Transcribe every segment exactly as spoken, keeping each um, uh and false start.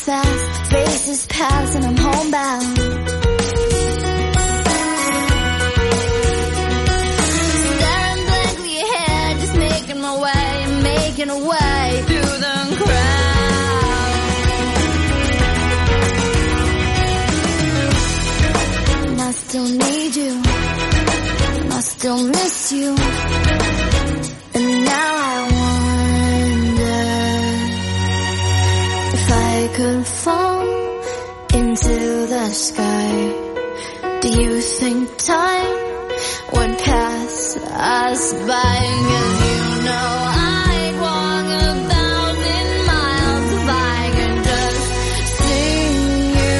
fast, faces pass and I'm homebound. Staring blankly ahead, just making my way, making a way through the crowd. And I still need you, and I still miss you. And now I wonder if I could fall into the sky. Do you think time would pass us by? 'Cause you know I'd walk a thousand miles if I could just see you.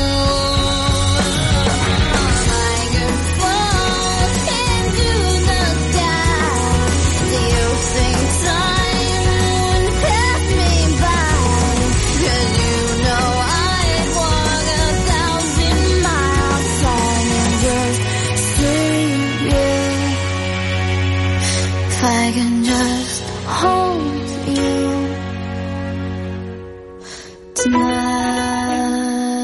If I could fall into the sky, do you think time would pass me by? 'Cause you know I'd walk a thousand miles if I could just see you. If I can just hold you tonight.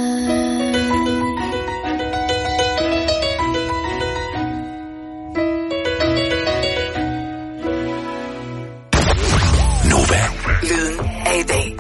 Nova. Lyden af i dag.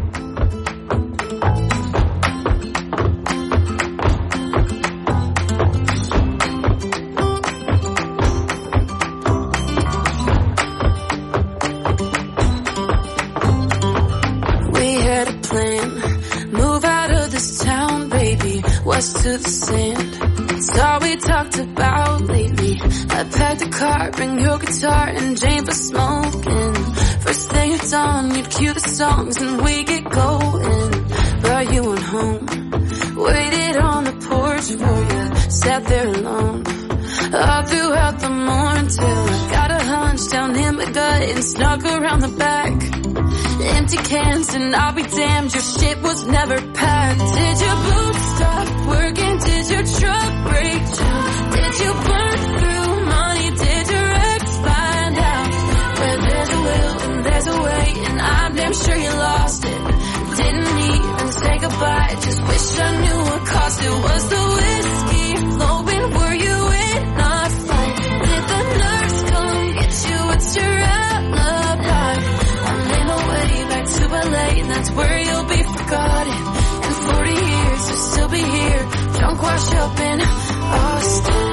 We had a plan, move out of this town, baby, west to the sand. It's all we talked about lately. I packed a car, bring your guitar and Jane for smoking. First thing at dawn, you'd cue the songs and we get going. Brought you on home, waited on the porch for you, sat there alone. All throughout the morning till I got a hunch down in my gut and snuck around the back. Empty cans and I'll be damned, your shit was never packed. Did your boots stop working? Did your truck break down? Did you burn through money? Did your ex find out? Where there's a will and there's a way, and I'm damn sure you lost it. Didn't even say goodbye, just wish I knew what cost it. Was the whiskey flowing? Were you in a fight? Did the nurse come get you? What's your alibi? I'm in my way back to L A, and that's where you'll be forgotten. In forty years you'll still be here, drunk, washed up in Austin.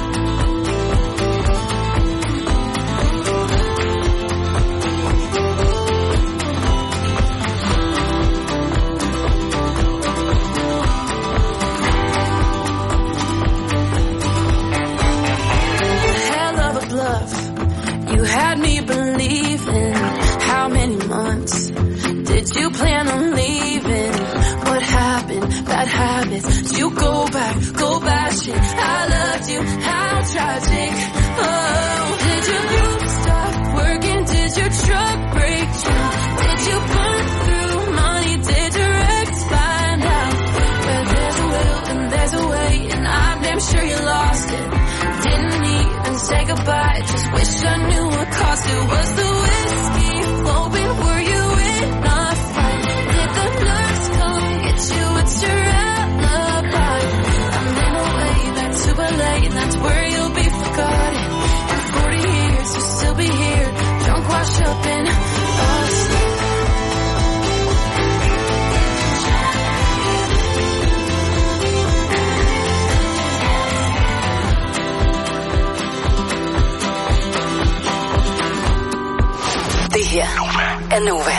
Hell of a bluff, you had me believing. How many months did you plan on leaving? What happened? Bad habits. Did you go back? Go back shit. I loved you. How tragic. Oh, did your group stop working? Did your truck break down? Did you burn through money? Did your ex find out? Where there's a will and there's a way, and I'm damn sure you lost it. Didn't even say goodbye, just wish I knew what cost it. Was the whiskey flowing? Were you in a fight? Did the nurse come get you? What's your alibi? I'm in my way back to L A, and that's where you'll be forgotten. In forty years you'll still be here, drunk, washed up in Austin. Det her er Nova.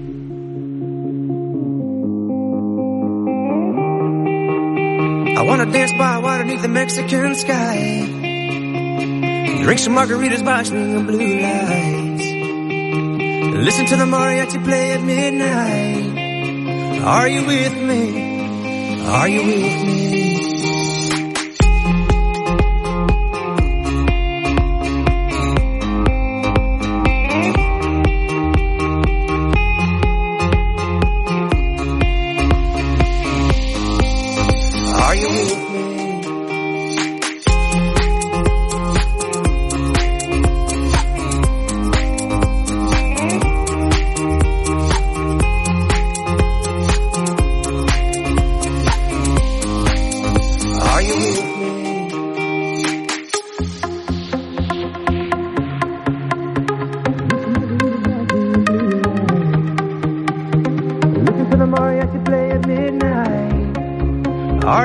I wanna dance by water beneath the Mexican sky. Drink some margaritas by swinging blue lights. Listen to the mariachi play at midnight. Are you with me? Are you with me?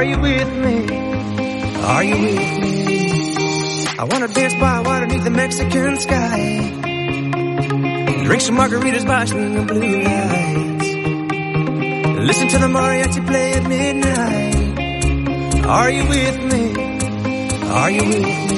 Are you with me? Are you with me? I wanna dance by water beneath the Mexican sky. Drink some margaritas by swinging blue lights. Listen to the mariachi play at midnight. Are you with me? Are you with me?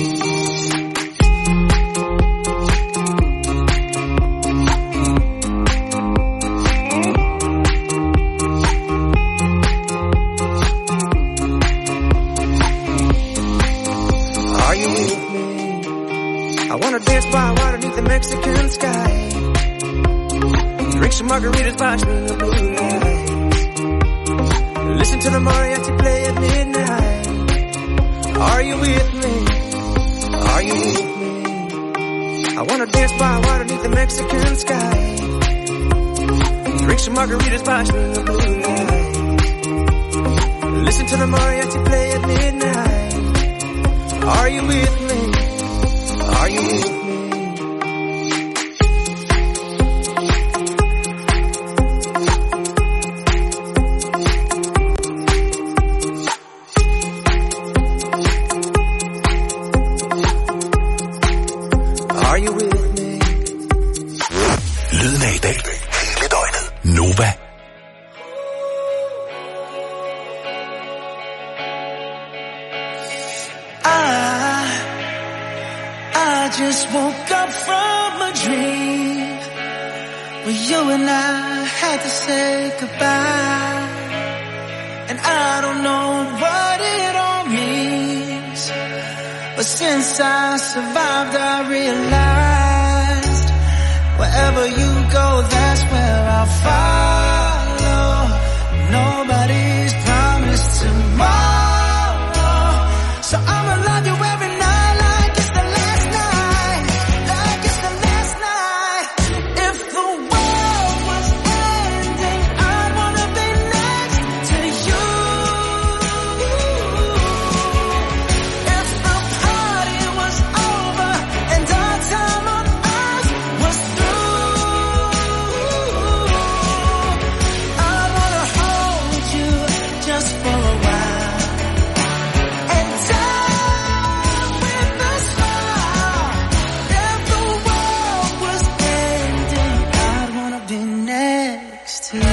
Mexican sky. Drink some margaritas by swinging blue lights. Listen to the mariachi play at midnight. Are you with me? Are you with me? I wanna dance by water beneath the Mexican sky. Drink some margaritas by swinging blue lights. Listen to the mariachi play at midnight. Are you with me? Are you with me? Survived, I realized wherever you go, that's where I'll follow. Nobody's promised tomorrow, so I'ma love you every night like it's the last night, like it's the last night. If the world was ending, I'd wanna be next to you. If the party was over and our time on earth was through, I wanna hold you just for a while and die with a smile. If the world was ending, I'd wanna be next to you.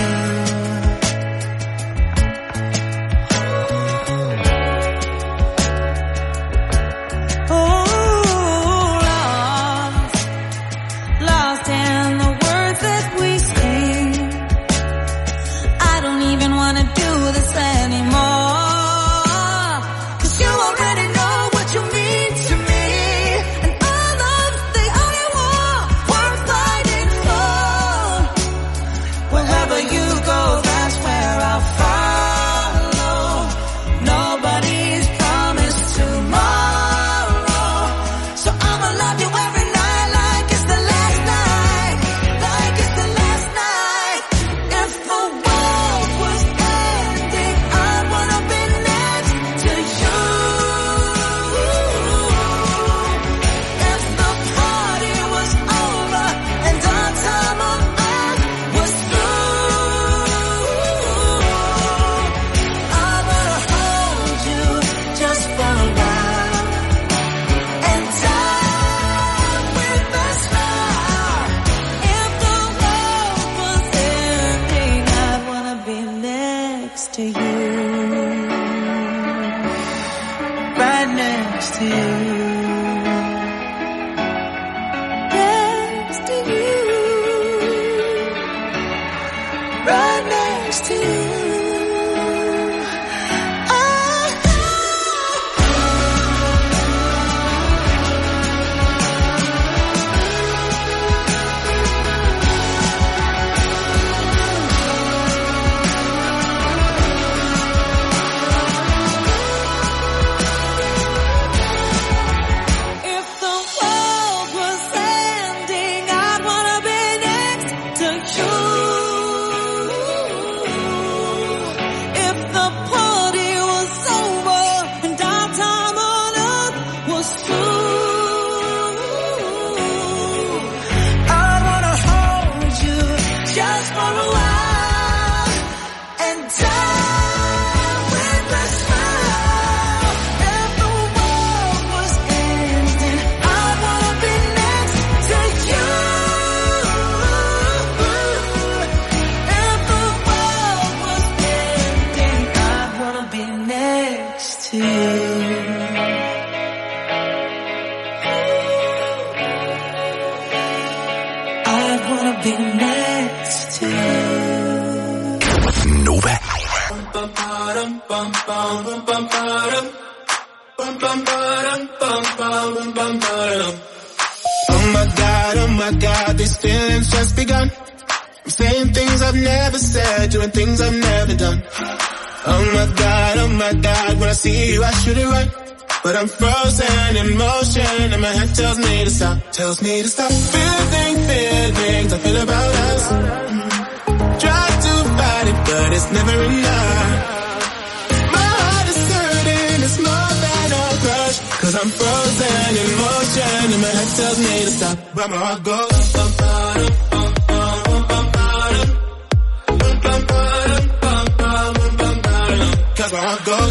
Lost in the words that we sing. I don't even wanna do this anymore, 'cause you already know what you mean to me, and all of the only war worth fighting for. Wherever you go, that's where I'll follow. Nobody's promised tomorrow, so I'ma love you every night like it's the last night, like it's the last night. If the world was ending, I'd wanna be next to you. If the party was over and our time on earth was through, I wanna hold you just for a while and die with a smile. If the world was ending, I'd wanna be next to you, right next to you, next to you, right next to you. If the world was ending, I'd wanna be next to you. wanna be next to you. Nova. Oh my God, oh my God, these feelings just begun. I'm saying things I've never said, doing things I've never done. Oh my God, oh my God, when I see you I should it right, but I'm frozen in motion and my head tells me to stop, tells me to stop. Feeling, feelings I feel about us. Try to fight it, but it's never enough. My heart is hurting, it's more than a crush, cause I'm frozen in motion and my head tells me to stop, but my heart goes bum, bum, bum, bum, bum, bum, bum, cause my heart goes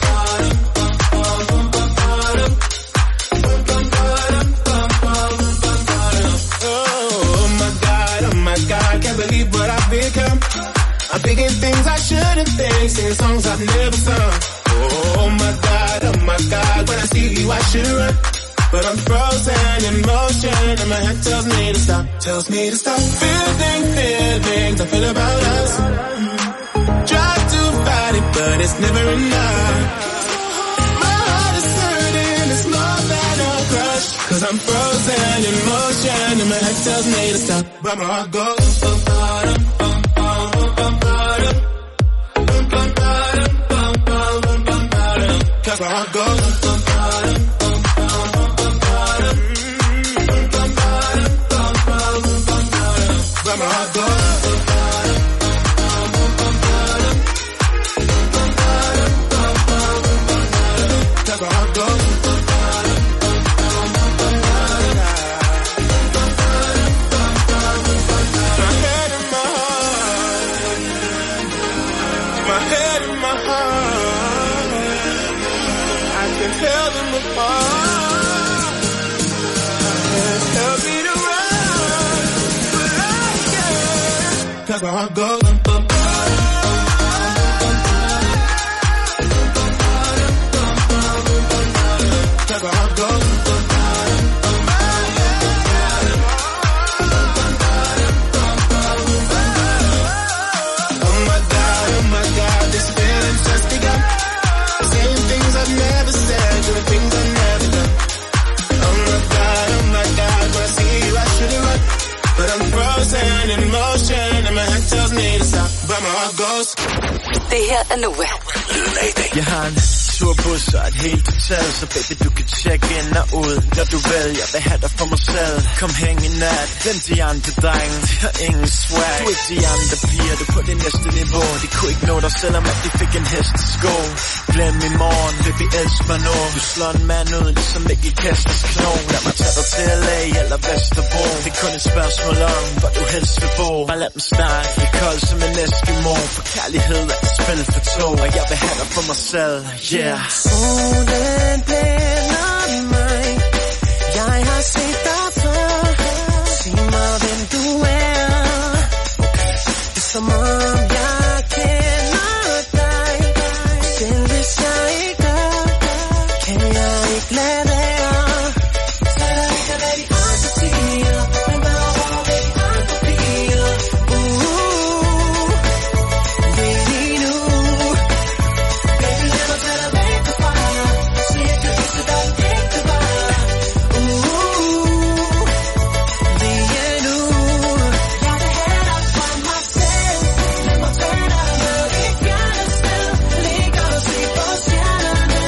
oh my God, oh my God, can't believe what I've become. I'm thinking things I shouldn't think, singing songs I've never sung. Oh my God, oh my God, when I see you I should run, but I'm frozen in motion and my head tells me to stop, tells me to stop. Feeling, feelings I feel about us. Try to fight it, but it's never enough. My heart is hurting, it's more than a crush, cause I'm frozen in motion and my head tells me to stop, but my heart goes bum, bum, bum, bum, bum, bum, bum, bum, bum, cause my heart goes bum, bum, bum, bum, bum, but my heart goes cause my heart goes my head and my heart, my head and my heart, I can tell them apart. My head tells me to run, but I can't, cause my heart goes bum, bum, cause my heart goes oh my God, oh my God, this feeling's just begun. Saying things I've never said, doing things I've never done. Oh my God, oh my God, when I see you I shouldn't run, but I'm frozen in motion and my head tells me to stop, but my heart goes. Det her er Nova. Jeg har en sur bus og et helt hotel, så baby du kan tjekke ind og ud, når du vil. Jeg vil have dig for mig selv. Kom hæng i nat, vent de andre drenge, de har ingen swag. Du er ikke de andre piger, du er på det næste niveau. De kunne ikke nå dig, selvom at de fik en hestesko. Glem i morgen, baby elsk mig nu. Du slår en mand ud, ligesom ikke i kasters kno. Lad mig tage dig til L A eller Vesterbro. Det er kun et spørgsmål om, hvor du helst vil bo. Bare lad dem snakke, jeg er kold som en Eskimo. For kærlighed er et spil for to, og jeg vil have dig for mig selv, yeah. Solen blænder mig, jeg har set dig før. Sig mig hvem du er, det er som om jeg kender dig. Selv hvis jeg ikke gør, kan jeg ikke lade være. Så der ikke er hvad de andre siger, men bare over hvad de andre piger. Uh, det er lige nu. Baby, lad mig tage dig væk derfra. Se at du viser dig en ægte var. Uh, det er nu. Jeg vil have dig fra mig selv. Lad mig tage dig med et bjernested. Ligger og se på stjernerne.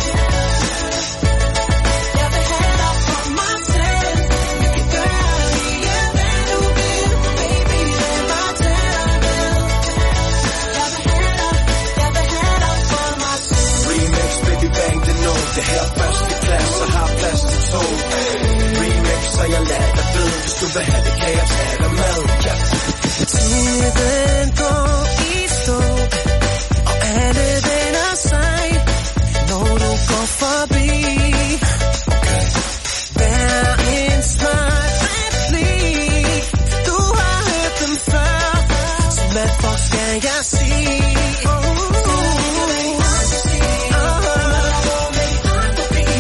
Jeg vil have dig fra mig selv. Vi kan gøre lige hvad du vil. Baby, lad mig tage dig med. Jeg vil have dig, jeg vil have dig fra mig selv. Remix, baby bang det nu. Det her er første klasse og har plads til to. Remix, så jeg lader dig ved. Hvis du vil have det, kan jeg tage dig med, yeah. Tiden går i stå, og alle vender sig, når du går forbi. Vær en smart replik, du har hørt dem før, så hvad fuck skal jeg sige?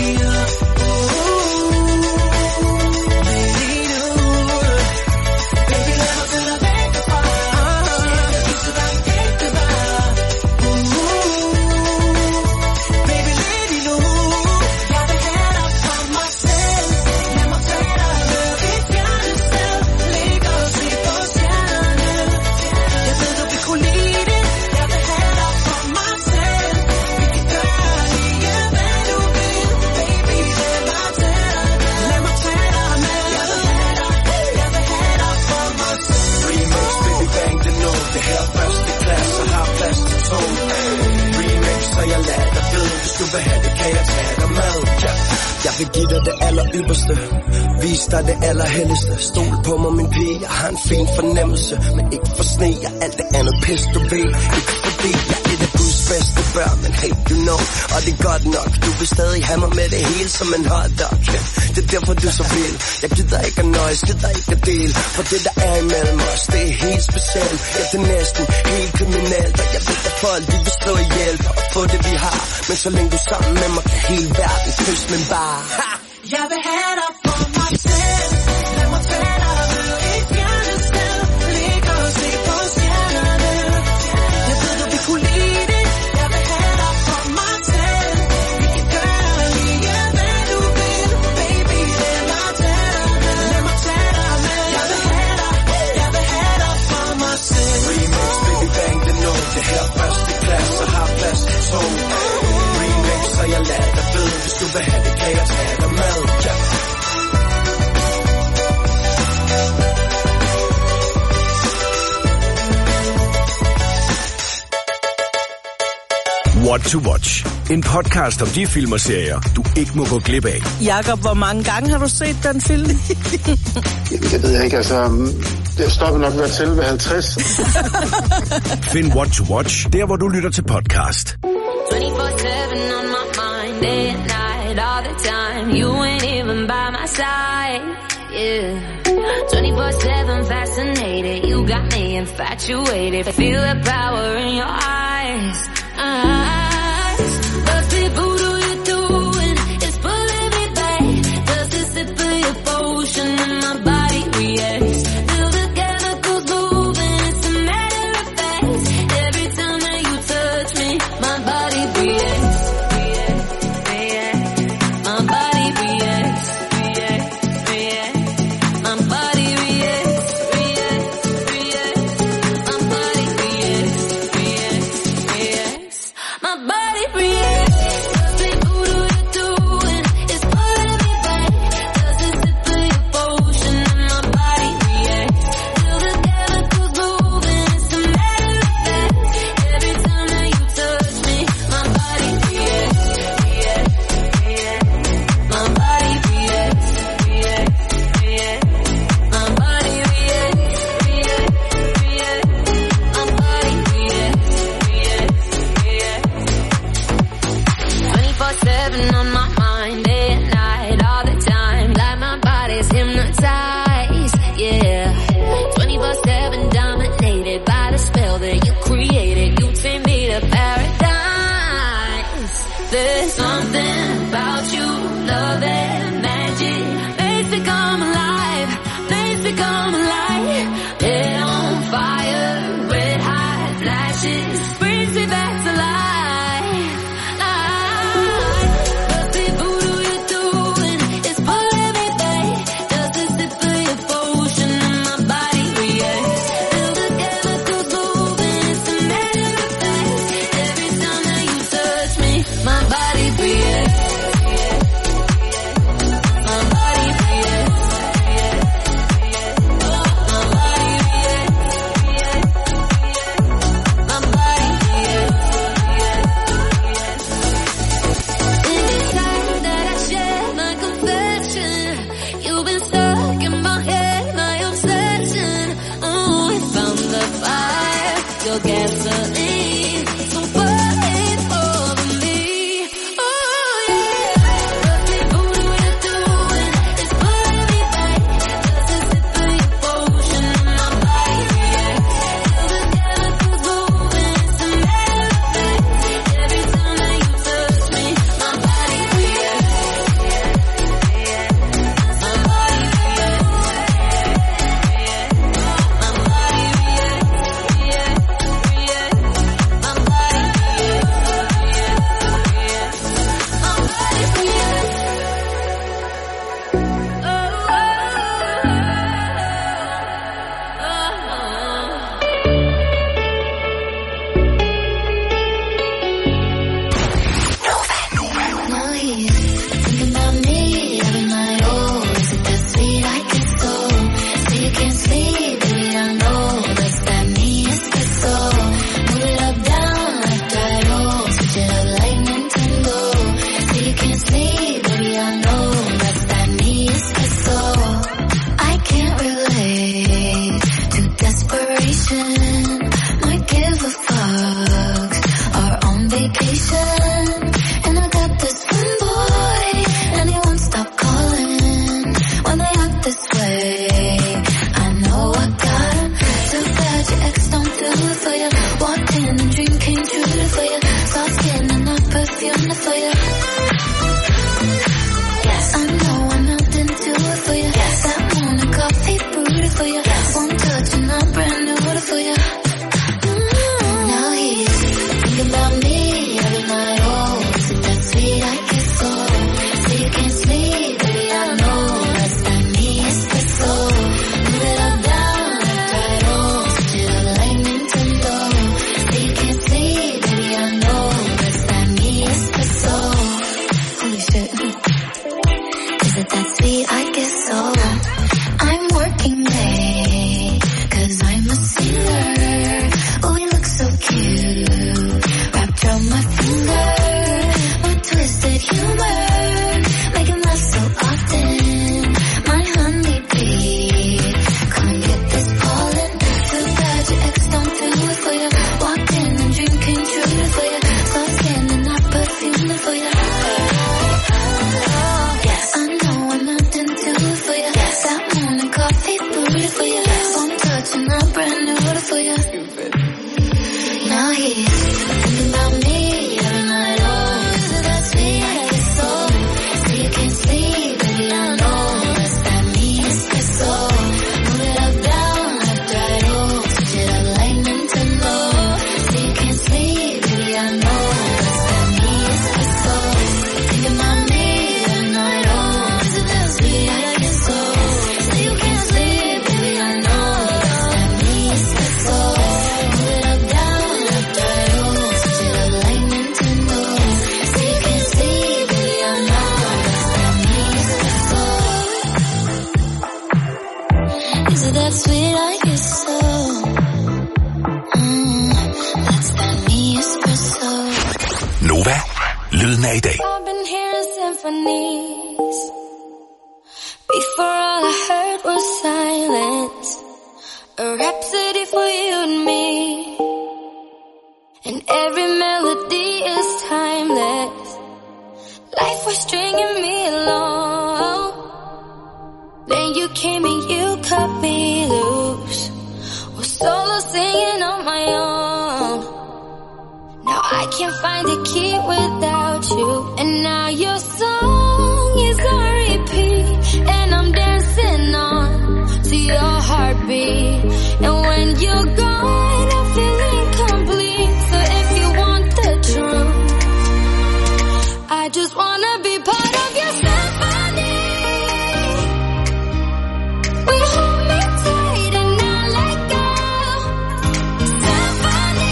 Baby, du vil have det, kan jeg tage dig med. Ja. Jeg vil give dig det aller ypperste, vis dig det allerhelligste. Stol på mig, min pige, jeg har en fin fornemmelse, men ikke for sne, jeg alt det andet pis, du ved. Ikke fordi jeg er et af Guds bedste børn, men hey, you know, og det er godt nok. Du vil stadig have mig med det hele som en hotdog. Ja. Det er derfor, du er så vild. Jeg gider ikke at nøjes, gider ikke at dele, for det der er imellem os, det er helt specielt. Ja, det er næsten helt kriminelt, og jeg ved, at folk de vil slå ihjel og få det vi har. Men så længe du er sammen med mig, kan hele verden kysse min bar. Ha! Jeg vil have dig for mig selv. Lad mig tage dig med i fjernested. Ligge og se på stjernerne. Jeg ved, du vil kunne lide det. Jeg vil have dig for mig selv. Vi kan gøre lige hvad du vil. Baby, lad mig tage dig med. Lad mig tage dig med. Jeg vil have dig, jeg vil have dig for mig selv. Remix, baby, bang, det er noget. Det her første klasse har plads til to. Remix, så jeg lader dig ved. Hvis du vil have det, kan jeg tage dig med. Ja. What to Watch. En podcast om de film og serier, du ikke må gå glip af. Jakob, hvor mange gange har du set den film? Det ved jeg ikke, altså... Jeg stopper nok ved til ved halvtreds. Find What to Watch, der hvor du lytter til podcast. twenty-four seven on my mind, day and night, all the time. You ain't even by my side, yeah. twenty-four seven fascinated, you got me infatuated. Feel the power in your eyes, eyes. But the voodoo you're doing is pulling me back. Does the sip of your potion and my body reacts? Feel the chemicals moving, it's a matter of fact. Every time that you touch me, my body reacts, reacts, reacts. My body reacts, reacts, reacts. My body reacts, reacts, reacts. My body reacts, reacts, reacts. My for you. One touch and I'm brand new for you. Now he's thinking about me every night. Oh, is it that sweet? I get so. So you can't sleep, baby, I know. It's that me, espresso. Move it up, down, left, right, oh. Switch it up like Nintendo. So you can't sleep, baby, I know. It's that me, espresso. Thinking about me every night. Oh, is it that sweet? I get so. So you can't sleep, baby, I know. It's that me, espresso. Move it up, down, left, right, oh. Switch it up like Nintendo. So you can't sleep, baby, I know. It's that me, espresso. Is it that sweet? I guess so. Mm, that's that me, espresso. Nova, lyden af i dag. I've been hearing symphonies. Before all I heard was silence. A rhapsody for you and me. And every melody is timeless. Life was stringing me along. Then you came and you cut me loose. Was solo singing on my own. Now I can't find a key without you. And now your song is on repeat. And I'm dancing on to your heartbeat. And when you're gone, I feel incomplete. So if you want the truth, I just wanna be part of your symphony. We hold me tight and not let go. Symphony.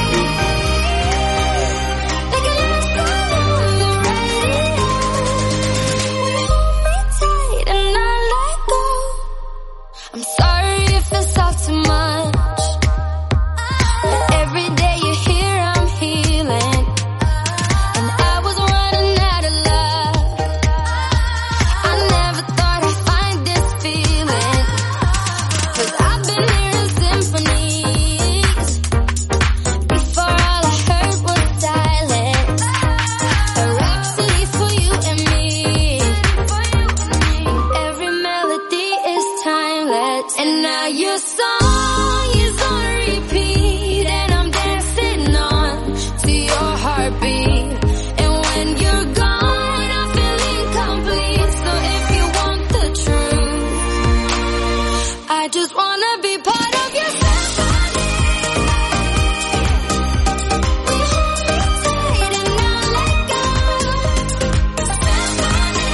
Like a love song on the radio. We hold me tight and not let go. I'm sorry if it's all too much. But every day you're here, I'm healing. And I was running out of love. I never thought I'd find this feeling. Cause I've been hearing symphonies. Before all I heard was silence. A rhapsody for you and me. Every melody is timeless. And now your song is on repeat. And I'm dancing on to your heartbeat. And when you're gone, I feel incomplete. So if you want the truth, I just wanna be part of your symphony. We hold me tight and not let go. Symphony.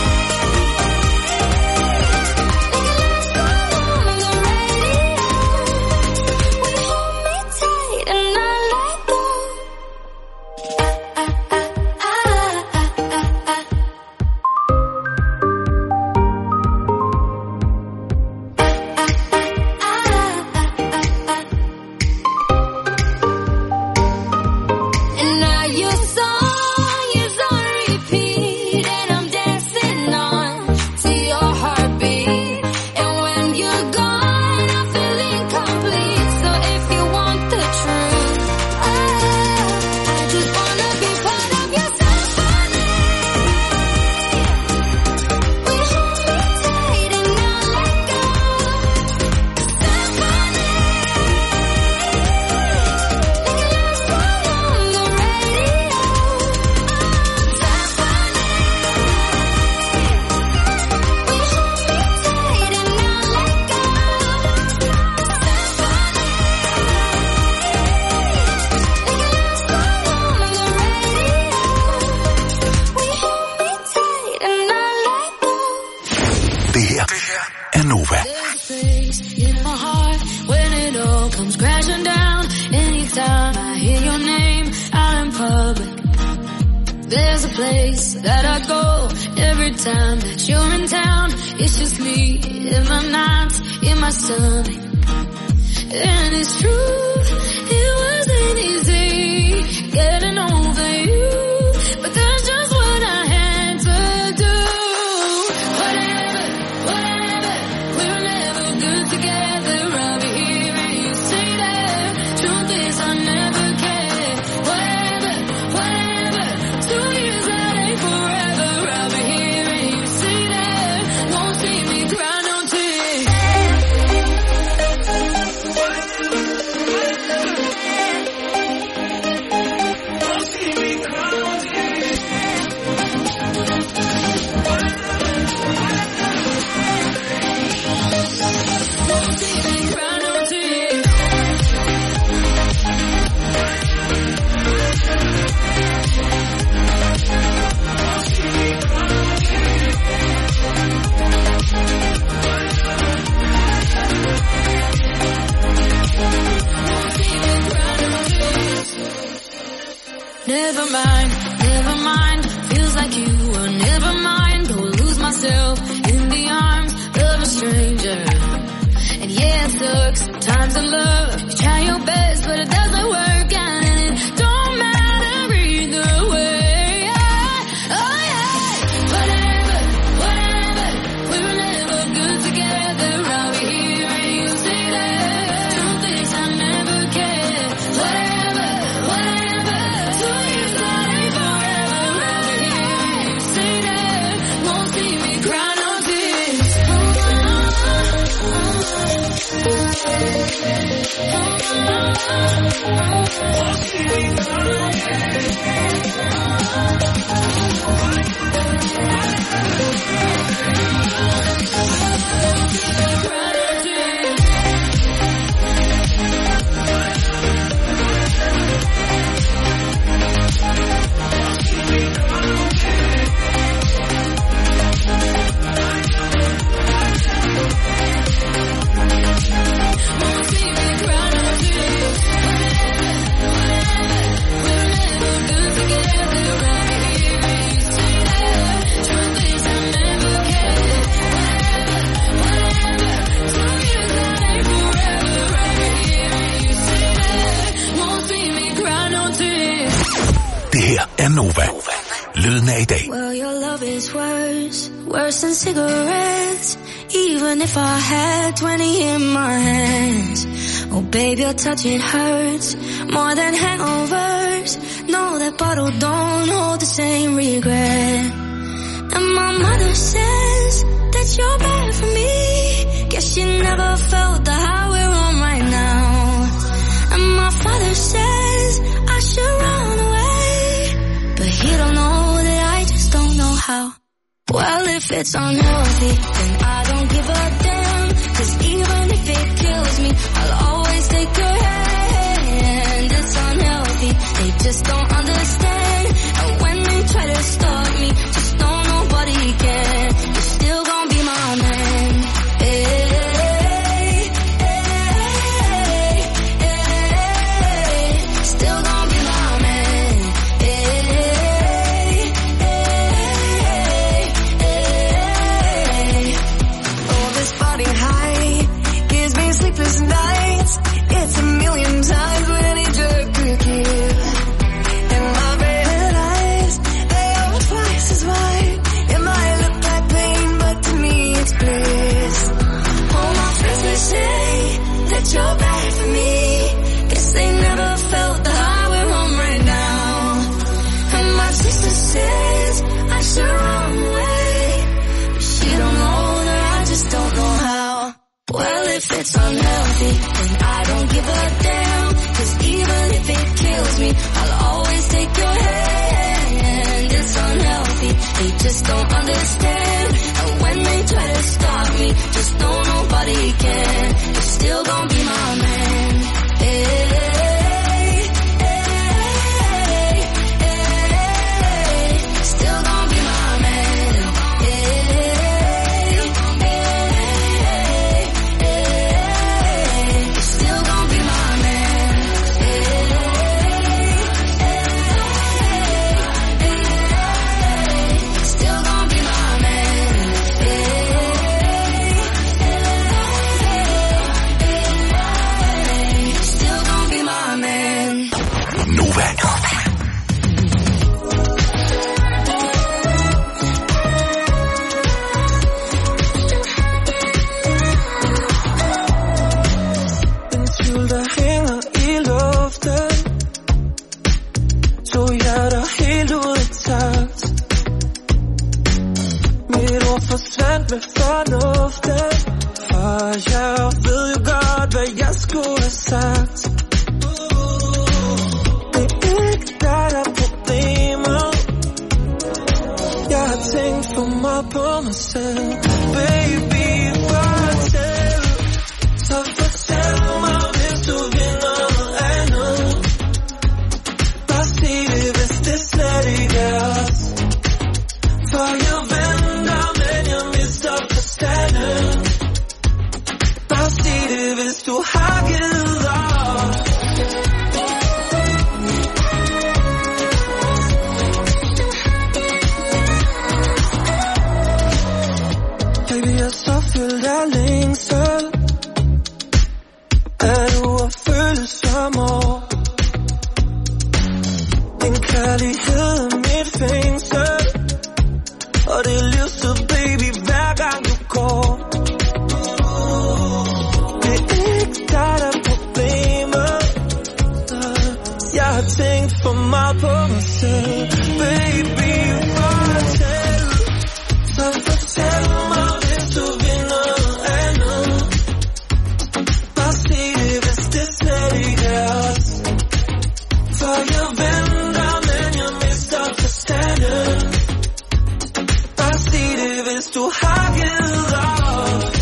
Like a love song on the radio. We hold me tight and not let go. Ah, ah, ah, ah, ah, ah, ah. And now your song is on repeat. And I'm dancing on to your heartbeat. And when you're gone, I feel incomplete. So if you want the truth, I, I just wanna be part of your symphony. We hold me tight and not let go. Symphony. Like a love song on the radio. Symphony. We hold me tight and not let go. Symphony. Like a love song on the radio. We hold me tight and not let go. Det her er Nova. There's a place in my heart when it all comes crashing down. Anytime I hear your name out in public. There's a place that I go every time that you're in town. It's just me in my nights, in my stomach. And it's true, it wasn't easy getting over you. But that's just what I had to do. Whatever, whatever, we're never good together. I'll be here and you say that. Truth is I never cared. Whatever, whatever, two years that ain't forever. I'll be here and you say that. Won't see me cry no tears. stranger. And yeah, it sucks sometimes to love. You try your best, but it doesn't work out, and it don't matter either way. Oh yeah, whatever, whatever. We were never good together. I'll be here and you say that. Truth is, I never cared. Whatever, whatever. Two years that ain't forever. I'll be here and you say that. Won't see me cry no tears. Det her er Nova. Lyden af i dag. Well, your love is worse, worse than cigarettes. Even if I had twenty in my hands. Oh, baby, your touch, it hurts more than hangovers. No, that bottle don't hold the same regret. And my mother says that you're bad for me. Guess she never felt the high we're on right now. And my father says I should run away, but he don't know that I just don't know how. Well, if it's unhealthy, then I don't give a damn. Cause even if it kills me, I'll always take your hand. It's unhealthy, they just don't understand. And when they try to stop me, just know nobody can. You're still gonna be my man. Hey, hey, hey, hey. Still gonna be my man. Hey, hey, hey. Oh, this body high gives me sleepless nights. It's a million times what any drug could give. And my red eyes, they are twice as wide. It might look like pain, but to me it's bliss. All my friends, they say that you're bad for me. Guess they never felt the high we're on right now. And my sister says I should run away, but she don't know that I just don't know how. Well, if it's unhealthy, then I don't give a damn. Cause even if it kills me, I'll always take your hand. It's unhealthy, they just don't understand. And when they try to stop me, just know nobody can. You're still gonna be my man. Hey, hey, hey. Still gonna be my man. Hey, hey. Still gonna be my man. Hey, hey. Still gonna be my man. Hey, still gonna be my man. Nova. En tvivl, der hænger i luften. To hjerter helt ud af takt. Mit ord forsvandt med fornuften. For jeg ved jo godt, hvad jeg skulle have sagt. Det er ikke dig, der er problemet. Jeg har tænkt for meget på mig selv. Baby, fortæl. Så fortæl mig, hvis du vil noget andet. Bare sig det, hvis det slet ikke er os. For jeg venter, men jeg mister forstanden. Bare sig det, hvis du har givet fængsel. Er du at føle som år? Din kærlighed er mit fængsel, og det er livstid, baby, hver gang du går. Det er ikke dig, der er problemet. Jeg har tænkt for meget på mig selv. Baby, fortæl, så fortæl mig, hvis du vil noget andet. Bare sig det, hvis det slet ikke er os. For jeg venter, men jeg mister forstanden. Bare sig det, hvis du har givet op.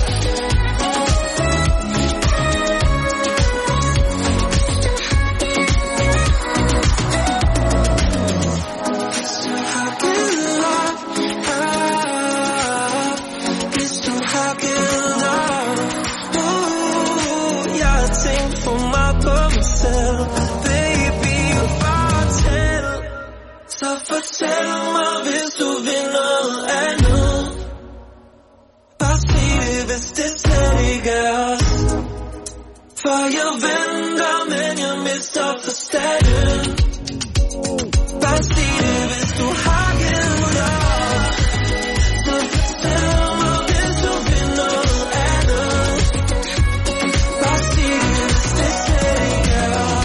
Så fortæl mig, hvis du vil noget andet. Bare sig det, hvis det slet ikke er os. For jeg venter, men jeg mister forstanden. Bare sig det, hvis du har givet op. Så fortæl mig, hvis du vil noget andet. Bare sig det, hvis det slet ikke er os.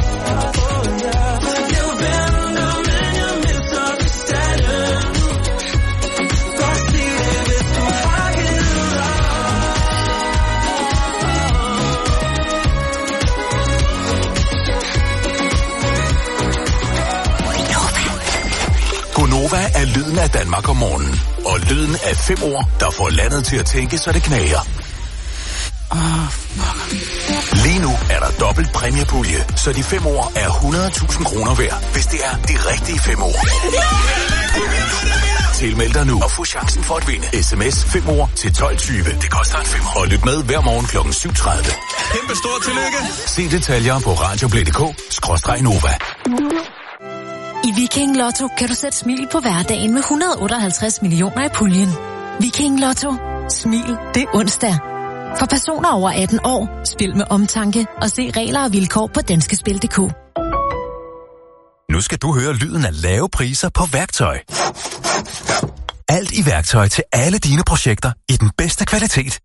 Gonova er lyden af Danmark om morgenen. Og lyden af fem ord, der får landet til at tænke, så det knager. Åh, oh, fuck. Lige nu er der dobbelt præmiepulje, så de fem ord er hundrede tusind kroner værd, hvis det er de rigtige fem ord. Tilmeld dig nu og få chancen for at vinde. Sms fem ord til tolv tyve. Det koster en femmer. Og lyt med hver morgen klokken syv tredive. Kæmpe stort tillykke. Se detaljer på radioplay punktum d k skråstreg Nova. I Viking Lotto kan du sætte smil på hverdagen med et hundrede otteoghalvtreds millioner i puljen. Viking Lotto. Smil, det er onsdag. For personer over atten år, spil med omtanke og se regler og vilkår på danskespil punktum d k. Nu skal du høre lyden af lave priser på værktøj. Alt i værktøj til alle dine projekter i den bedste kvalitet.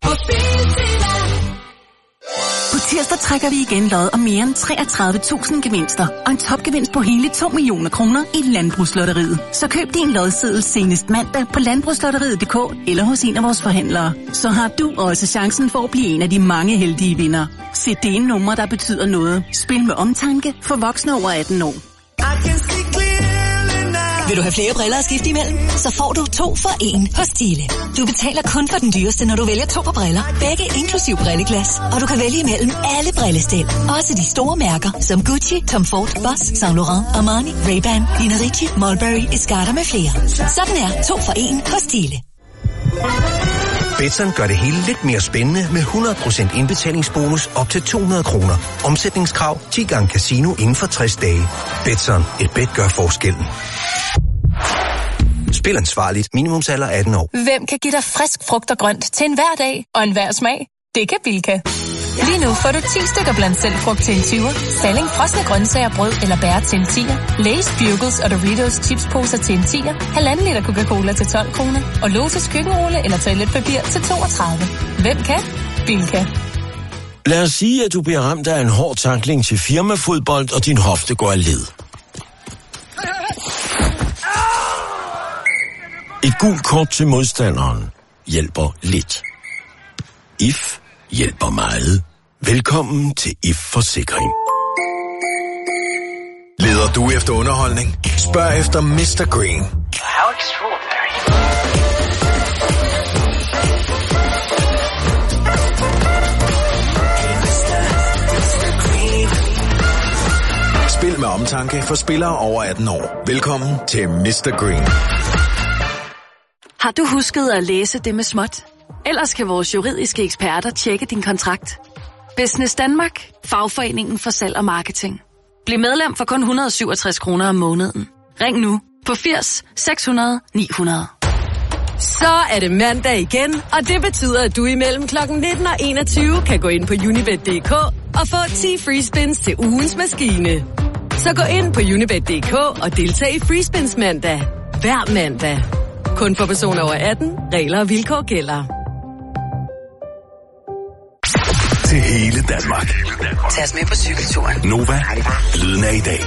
På tirsdag trækker vi igen lod om mere end treogtredive tusind gevinster og en topgevinst på hele to millioner kroner i Landbrugslotteriet. Så køb din lodseddel senest mandag på landbrugslotteriet punktum d k eller hos en af vores forhandlere. Så har du også chancen for at blive en af de mange heldige vindere. Se det nummer, der betyder noget. Spil med omtanke for voksne over atten år. Vil du have flere briller at skifte imellem? Så får du to for en hos Stile. Du betaler kun for den dyreste, når du vælger to par briller. Begge inklusiv brilleglas. Og du kan vælge imellem alle brillestil. Også de store mærker, som Gucci, Tom Ford, Boss, Saint Laurent, Armani, Ray-Ban, Nina Ricci, Mulberry, Escarter med flere. Sådan er to for en hos Stile. Betson gør det hele lidt mere spændende med hundrede procent indbetalingsbonus op til to hundrede kroner. Omsætningskrav ti gange casino inden for tres dage. Betson. Et bet gør forskellen. Spil ansvarligt. Minimumsalder atten år. Hvem kan give dig frisk frugt og grønt til enhver dag og enhver smag? Det kan Bilka. Lige nu får du ti stykker blandt selv frugt til en tyver, Salling frosne grøntsager, brød eller bær til en tier, Lay's Bugles og Doritos chipsposer til en tier, halvanden liter Coca-Cola til tolv kroner, og Lotus køkkenrulle eller toiletpapir til toogtredive. Hvem kan? Bilka. Lad os sige, at du bliver ramt af en hård tackling til firmafodbold, og din hofte går af led. Et gult kort til modstanderen hjælper lidt. I F hjælper meget. Velkommen til I F Forsikring. Leder du efter underholdning? Spørg efter mister Green. How extraordinary. Spil med omtanke for spillere over atten år. Velkommen til mister Green. Har du husket at læse det med småt? Ellers kan vores juridiske eksperter tjekke din kontrakt. Business Danmark, fagforeningen for salg og marketing. Bliv medlem for kun et hundrede og syvogtres kroner om måneden. Ring nu på firs seks hundrede ni hundrede. Så er det mandag igen, og det betyder, at du imellem klokken nitten og enogtyve kan gå ind på unibet punktum d k og få ti free spins til ugens maskine. Så gå ind på unibet punktum d k og deltag i free spins mandag. Hver mandag. Kun for personer over atten. Regler og vilkår gælder. Til hele Danmark. Tag os med på cykelturen. Nova, lyden af i dag.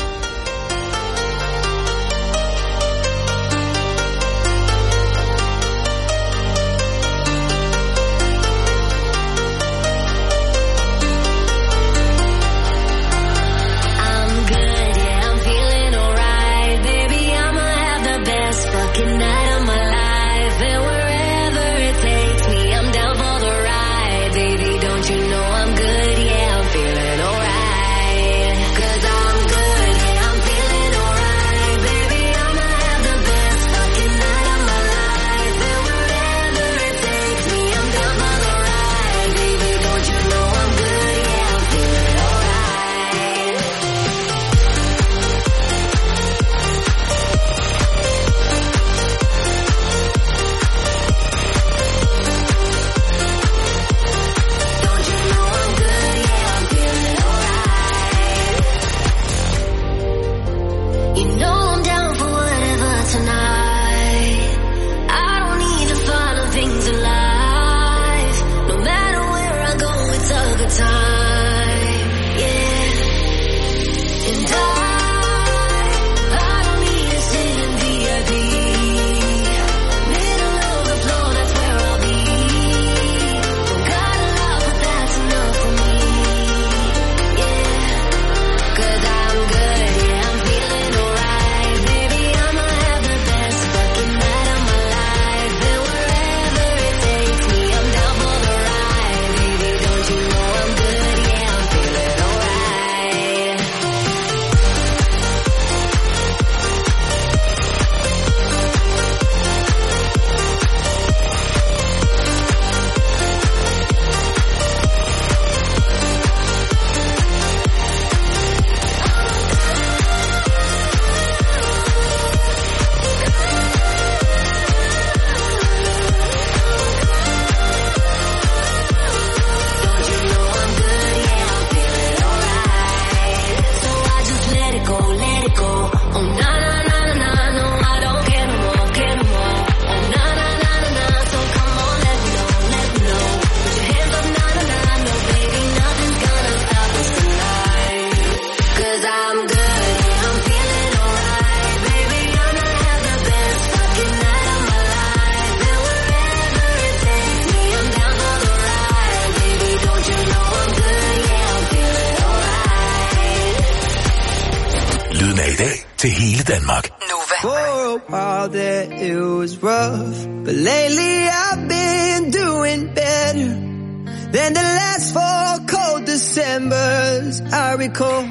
Til hele Danmark. Nova. For a while there it was rough, but lately I've been doing better than the last four cold Decembers I recall.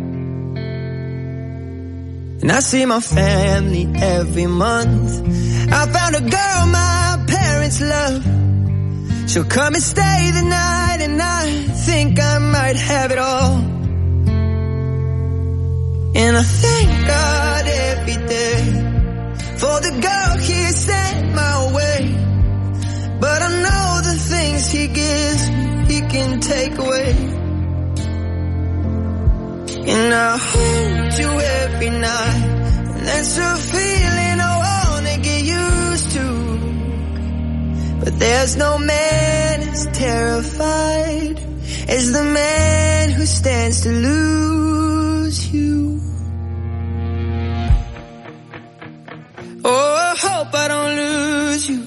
And I see my family every month. I found a girl my parents love. She'll come and stay the night, and I think I might have it all. And I thank God every day for the girl He sent my way. But I know the things He gives He can take away. And I hold you every night, and that's a feeling I wanna get used to. But there's no man as terrified as the man who stands to lose you. Oh, I hope I don't lose you.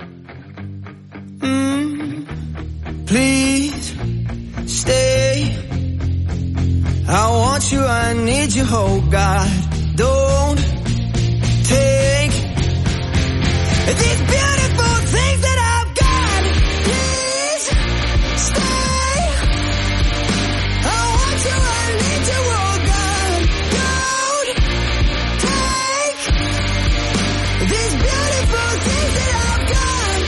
Mm, please stay. I want you, I need you, oh God. Don't take these beautiful things that I've got. Please stay. I want you, I need you, oh God. Don't take these beautiful things that I've got.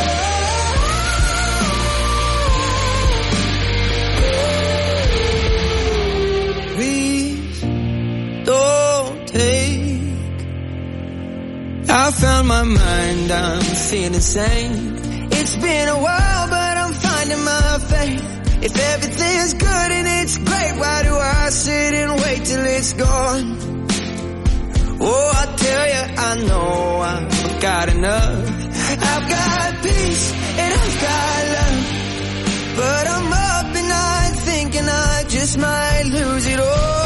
Oh. Please don't take. I found my mind and I'm feeling sane. It's been a while, but I'm finding my faith. If everything's good and it's great, why do I sit and wait till it's gone? Oh, I tell you, I know I've got enough. I've got peace and I've got love, but I'm up at night thinking I just might lose it all.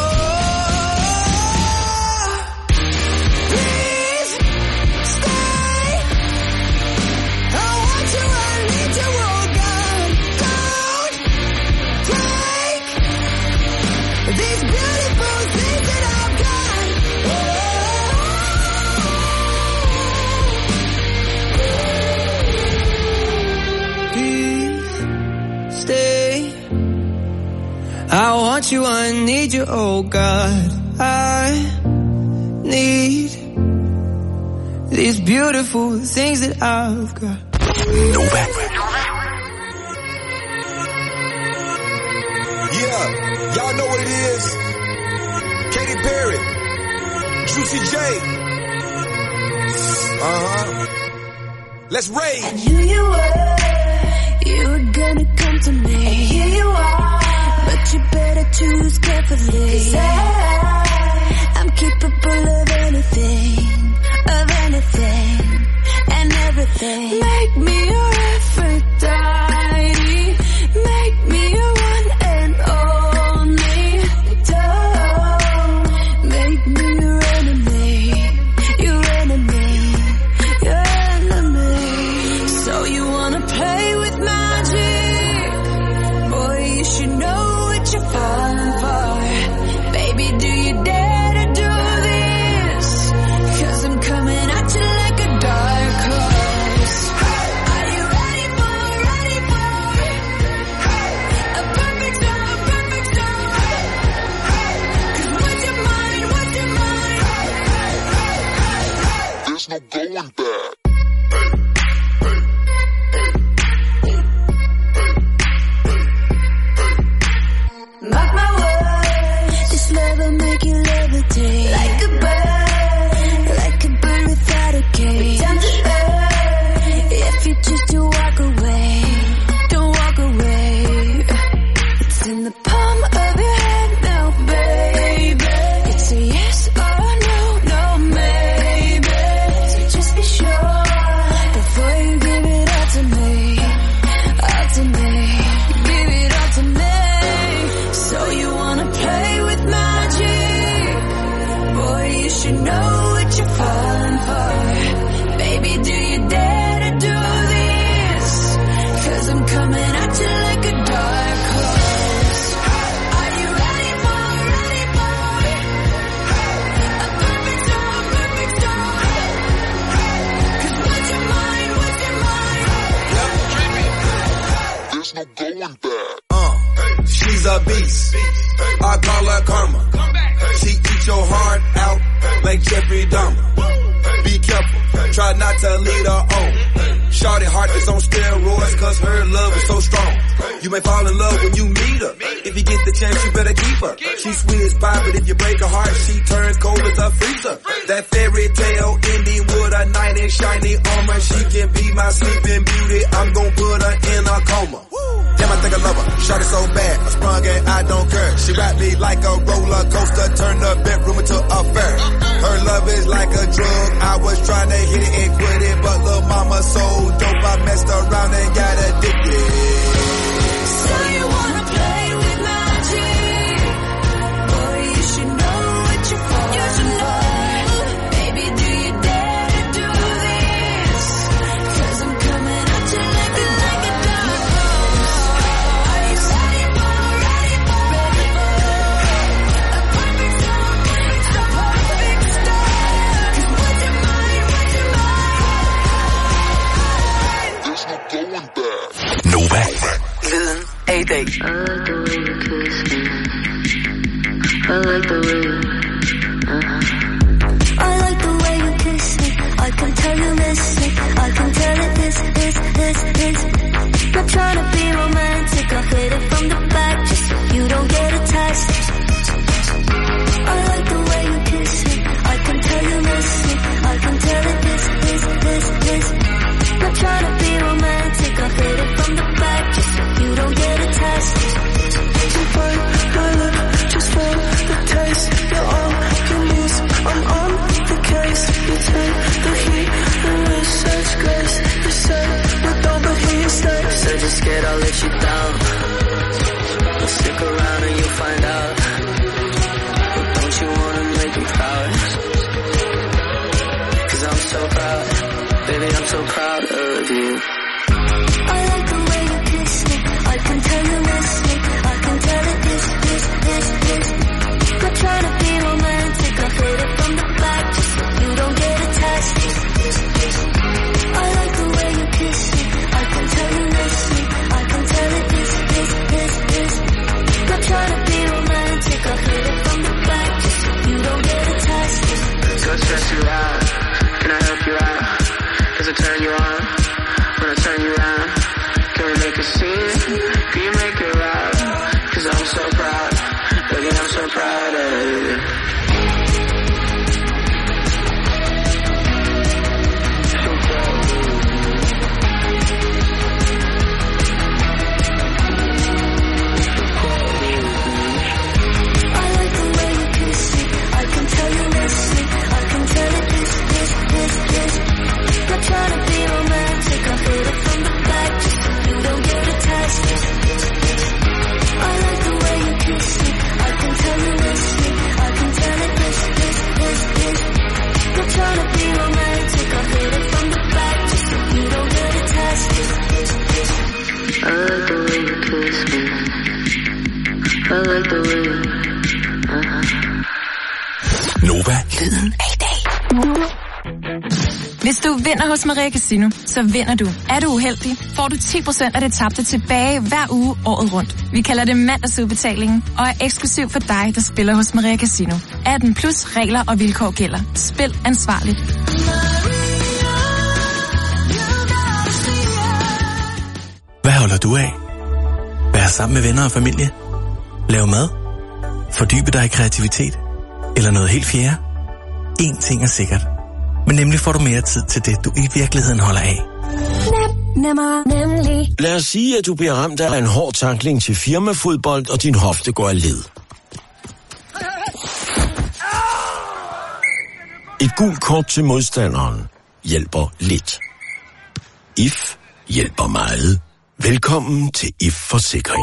Please stay. I want you, I need you, oh God. Don't take these beautiful things that I've got. Stay. I want you, I need you, oh God. I need these beautiful things that I've got. Nova. Yeah, y'all know what it is. Katy Perry, Juicy J. Uh-huh. Let's rage. I knew you were. You were gonna come to me, and here you are. But you better choose carefully, 'cause I, I'm capable of anything, of anything, and everything. Make me your Aphrodite, make me your one and only. Don't make me your enemy, your enemy, your enemy. So you wanna play with magic? Boy, you should know what you're falling for. Baby, do you dare to do this? 'Cause I'm coming at you like a dark horse. Are you ready for, ready for a perfect storm, perfect storm? 'Cause what's your mind, what's your mind? There's no going back. Mark my words, this love will make you levitate. Like a bird, like a bird without a cage. Down to earth, if you choose to walk away, don't walk away. It's in the palm of your hand now, baby. It's a yes or no, no maybe. So just be sure before you give it all to me, all to me. Give it all to me. So you wanna play with magic? Boy, you should know what you're falling for. Baby, do you dare to do this? 'Cause I'm coming at you like a dark horse. Are you ready for, ready for a perfect storm, perfect storm? 'Cause what's your mind, what's your mind? There's no going back. Uh, she's a beast. I call her karma. She eat your heart out like Jeffrey Dahmer. Be careful, try not to lead her on. Shorty heart is on steroids 'cause her love is so strong. You may fall in love when you meet her. If you get the chance, you better keep her. She's sweet as pie, but if you break her heart, she turns cold as a freezer. That fairy tale ending with a knight in shiny armor. She can be my sleeping beauty. I'm gon' put her in a coma. Damn, I think I love her. Shot it so bad, I sprung and I don't care. She wrapped me like a roller coaster, turned the bedroom into a fair. Her love is like a drug. I was trying to hit it and quit it, but little mama so dope, I messed around and got addicted. So you wanna play with magic? Boy, you should know what you're falling for. Baby, do you dare to do this? 'Cause I'm coming at you like a, like a dark horse. Are you ready for, ready for, ready for a perfect storm, perfect storm, perfect storm? 'Cause what's your mind, what's your mind? There's no going back. Nova. Lyden af i dag. I like the way you I like the way you kiss me. I can tell you miss me. I can tell it this, this, this, this. Not trying to be romantic. I hit it from the back just so you don't get attached. I like the way you kiss me. I can tell you miss me. I can tell it this, this, this, down. Stick around and you'll find out. Don't you wanna make them proud? Cause I'm so proud, baby, I'm so proud of you. I like the way you kiss me. I can tell you miss me. I can tell it this, this, this, this. Not trying to be romantic. I hit it from the back just so you don't get attached. I like the way you kiss me. I can tell you miss me. I can tell it this, this, this, this. Not trying to be romantic. I hit it from the back just so you don't get attached. So stress you out. Can I help you out? Does it turn you on? When I turn you around, can we make a scene? Can you make it loud? Cause I'm so proud, baby, I'm so proud of you. I like the way you kiss me. I can tell you miss me. I can tell it this, this, this, this. Not trying to be romantic. I hit it from the back just so you don't get attached. I like the way you kiss me. I can tell you miss me. I can tell it this, this, this, this. Not trying to be romantic. I hit it from the back just so you don't get attached. I like the way you kiss me. I like the way you... Uh-huh. Nova. Lyden af i dag. Hvis du vinder hos Maria Casino, så vinder du. Er du uheldig, får du ti procent af det tabte tilbage hver uge året rundt. Vi kalder det mandagsudbetalingen, og er eksklusiv for dig, der spiller hos Maria Casino. atten plus regler og vilkår gælder. Spil ansvarligt. Hvad holder du af? Vær sammen med venner og familie? Lav mad? Fordybe dig i kreativitet? Eller noget helt fjerde? En ting er sikkert. Men nemlig får du mere tid til det, du i virkeligheden holder af. Nem, nemmer, nemlig. Lad os sige, at du bliver ramt af en hård tackling til firmafodbold, og din hofte går af led. Et gult kort til modstanderen hjælper lidt. If hjælper meget. Velkommen til If Forsikring.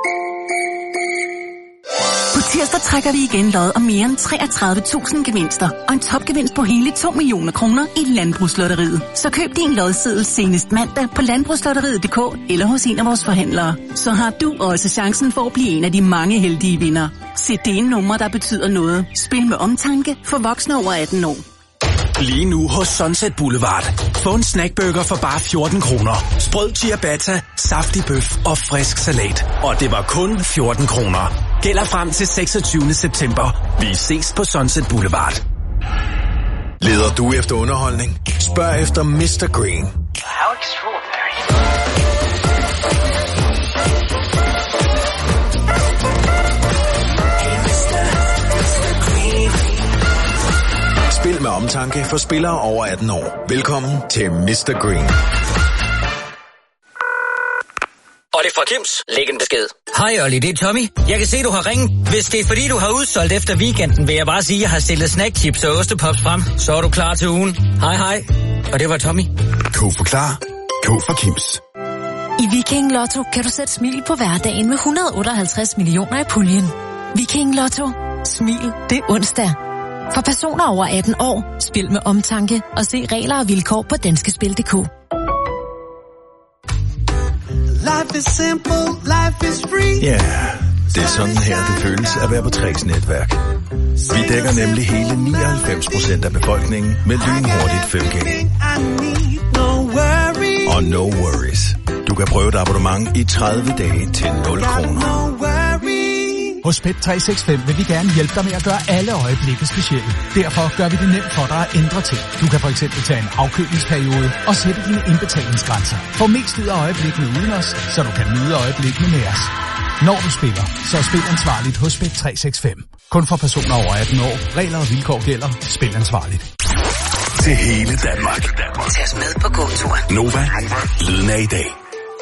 På tirsdag trækker vi igen lod om mere end treogtredive tusind gevinster og en topgevinst på hele to millioner kroner i Landbrugslotteriet. Så køb din lodseddel senest mandag på landbrugslotteriet punktum d k eller hos en af vores forhandlere. Så har du også chancen for at blive en af de mange heldige vindere. Se det nummer, der betyder noget. Spil med omtanke for voksne over atten år. Lige nu hos Sunset Boulevard. Få en snackburger for bare fjorten kroner. Sprød ciabatta, saftig bøf og frisk salat. Og det var kun fjorten kroner. Gælder frem til seksogtyvende september. Vi ses på Sunset Boulevard. Leder du efter underholdning? Spørg efter mister Green. How extraordinary. Spil med omtanke for spillere over atten år. Velkommen til mister Green. Og det er fra Kims. Læg en besked. Hej Olli, det er Tommy. Jeg kan se, du har ringet. Hvis det er fordi, du har udsolgt efter weekenden, vil jeg bare sige, at jeg har stillet snackchips og ostepops frem. Så er du klar til ugen. Hej hej. Og det var Tommy. K for klar. K for Kims. I Viking Lotto kan du sætte smil på hverdagen med et hundrede otteoghalvtreds millioner i puljen. Viking Lotto. Smil det onsdag. For personer over atten år, spil med omtanke og se regler og vilkår på danskespil punktum d k. Life is simple, life is free. Ja, yeah, det er sådan her, det føles at være på Træks netværk. Vi dækker nemlig hele nioghalvfems procent af befolkningen med lynhurtigt fem G. Og no worries. Du kan prøve et abonnement i tredive dage til nul kroner. Hos Pet tre seks fem vil vi gerne hjælpe dig med at gøre alle øjeblikke specielle. Derfor gør vi det nemt for dig at ændre ting. Du kan for eksempel tage en afkølingsperiode og sætte dine indbetalingsgrænser. Få mest ud af øjeblikkene uden os, så du kan nyde øjeblikkene med os. Når du spiller, så spil ansvarligt hos Pet tre seks fem. Kun for personer over atten år. Regler og vilkår gælder. Spil ansvarligt. Til hele Danmark. Tag os med på gåturen. Nova. Lyden af i dag.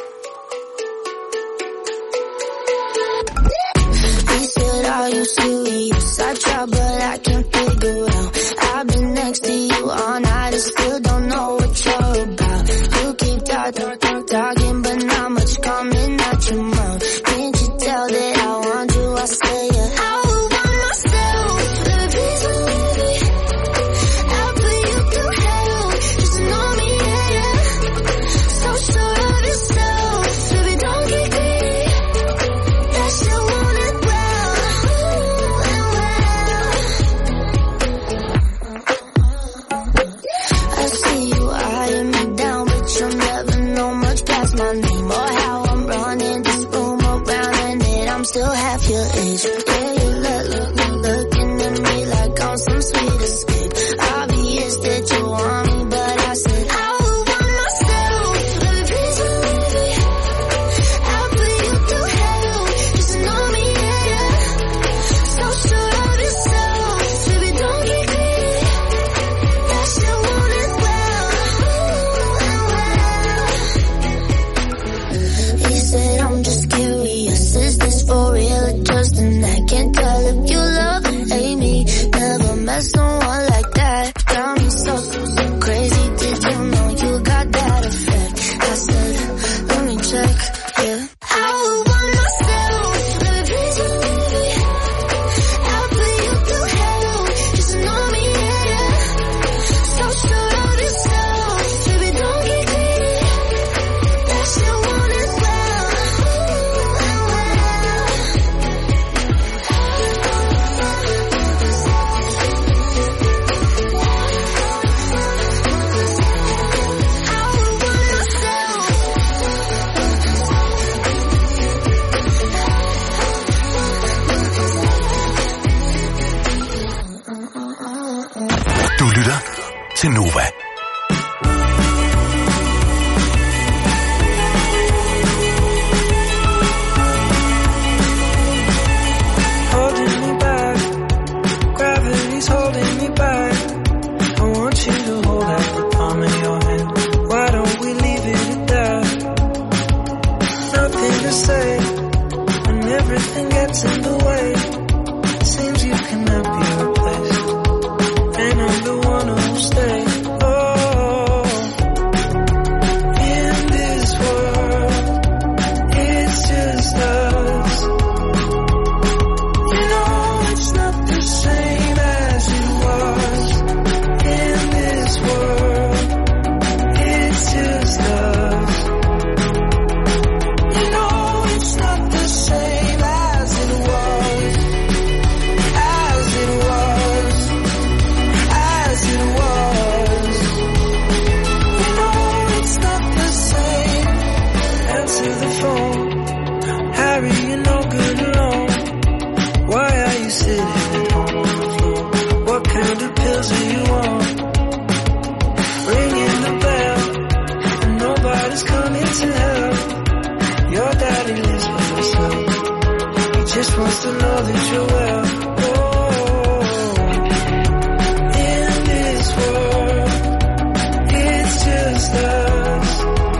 Are you serious? I try, but I can't figure out. I've been next to you all night, I still don't know what you're about. You keep talking, talking, but not much coming out your mouth. still half your age. Yeah, you look, look, look, looking at me like I'm some sweet escape. Obvious that you want me, but I said I would want myself. Baby, please believe me. I'll put you through hell. Just know me, yeah, yeah. So sure of yourself. Baby, don't get greedy. That shit won't end well. He said I'm just curious. Is this for real or just an act? Can't tell if you love or hate me. Never met someone like that. Got me so, so crazy. Did you know you got that effect? I said, let me check, yeah. I would want myself. Baby, please believe me. I'll put you through hell. Just know me, yeah, yeah. So sure of yourself. Baby, don't get greedy. That shit won't end well. Du lytter til Nova. Holding me back, gravity's holding me back. I want you to hold out the palm of your hand. Why don't we leave it at that? Nothing to say when everything gets in the way. Seems you cannot be replaced, and I'm the one who'll stay. Oh, in this world, it's just us. You know it's not the same as it was. In this world, it's just us. You know it's not the same as it was. As it was. As it was. You know it's not the same. Answer the phone. Harry, you're no good alone. Why are you sitting at home on the floor? What kind of pills do you want? Ringing the bell, and nobody's coming to help. Your daddy lives by himself. He just wants to know that you're well. Oh, in this world, it's just us.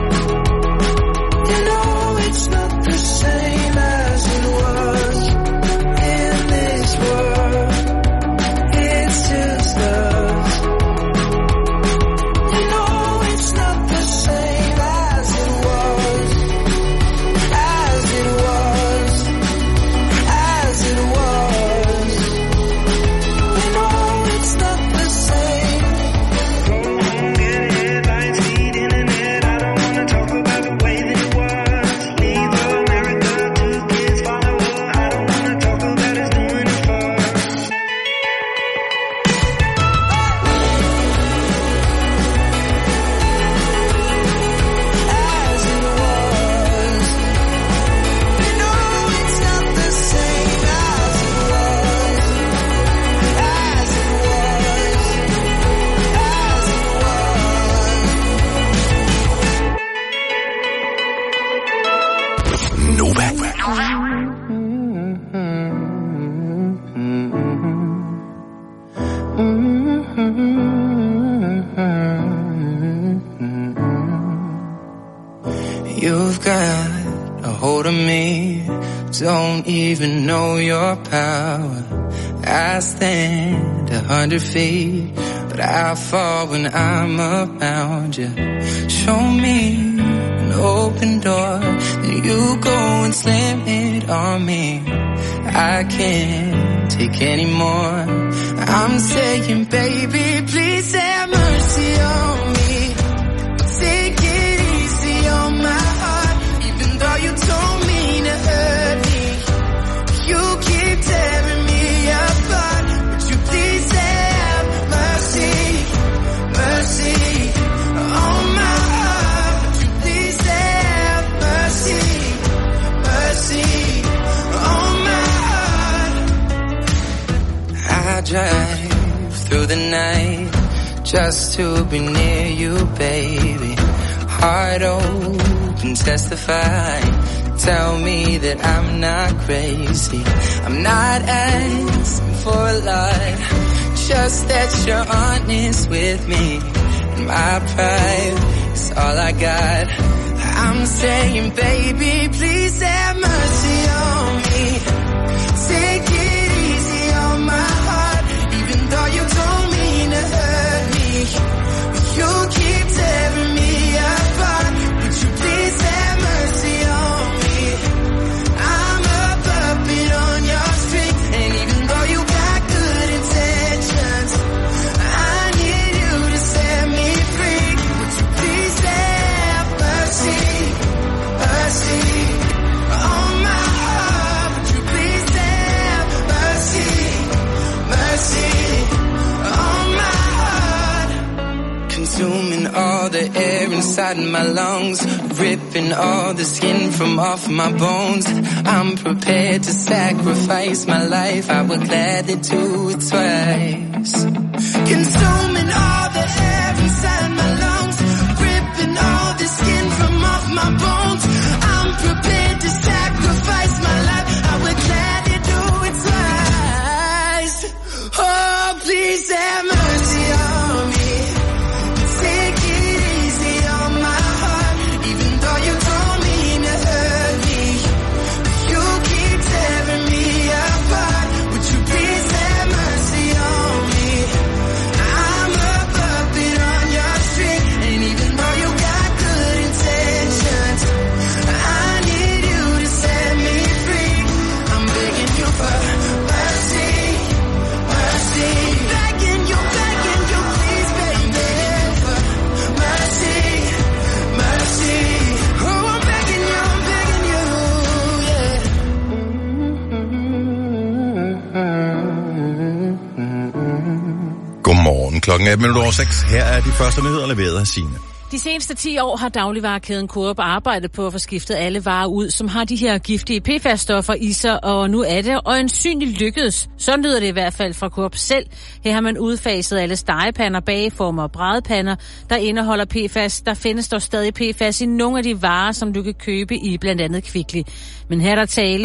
You know it's not the same as it was. In this world, it's just us. You know it's not the same as it was. As it was. As it was. You know it's not the same. Go home, get headlines, feed internet. I don't wanna talk about the way that it was. Leave America, two kids follow her. I don't wanna talk about us doing it for. As it was. You know it's not the same as it was. As it was. As it was. Nova. You've got a hold of me, don't even know your power. I stand a hundred feet, but I fall when I'm around you. Show me an open door, then you go and slam it on me. I can't take any more. I'm saying, baby, please have mercy on me. Take it easy on my heart, even though you told me to hurt me. You keep tearing me apart. Would you please have mercy, mercy on my heart? Would you please have mercy, mercy on through the night just to be near you, baby. Heart open, testify. Tell me that I'm not crazy. I'm not asking for a lot, just that you're honest with me. And my pride is all I got. I'm saying, baby, please have mercy on me. Take it easy on my heart, even though you don't mean to hurt me. You keep tearing me apart. Would you please have mercy on me? I'm a puppet on your string, and even though you got good intentions, I need you to set me free. Would you please have mercy, mercy on my heart? Would you please have mercy, mercy on my heart? Consuming all the air inside my lungs, ripping all the skin from off my bones. I'm prepared to sacrifice my life. I would gladly do it twice. Consuming all the air inside my lungs, ripping all the skin from off my bones. I'm prepared to sacrifice my life. I would gladly do it twice. Oh, please have mercy on me. Take it easy on my heart, even though you don't mean to hurt me. You keep tearing me apart. Would you please have mercy on me? I'm a puppet on your string, and even though you got good intentions, I need you to set me free. I'm begging you for mercy, mercy. Begging you, begging you, please, baby, for mercy, mercy. Oh, I'm begging you, I'm begging you, Godmorgen. Klokken er atten minutter over seks. Her er de første nyheder leveret af Signe. De seneste ti år har dagligvarekæden Coop arbejdet på at få skiftet alle varer ud, som har de her giftige P F A S-stoffer i sig, og nu er det øjensynligt lykkedes. Sådan lyder det i hvert fald fra Coop selv. Her har man udfaset alle stegepander, bageformer og bradepander, der indeholder P F A S. Der findes dog stadig P F A S i nogle af de varer, som du kan købe i blandt andet Kvickly. Men her er der tale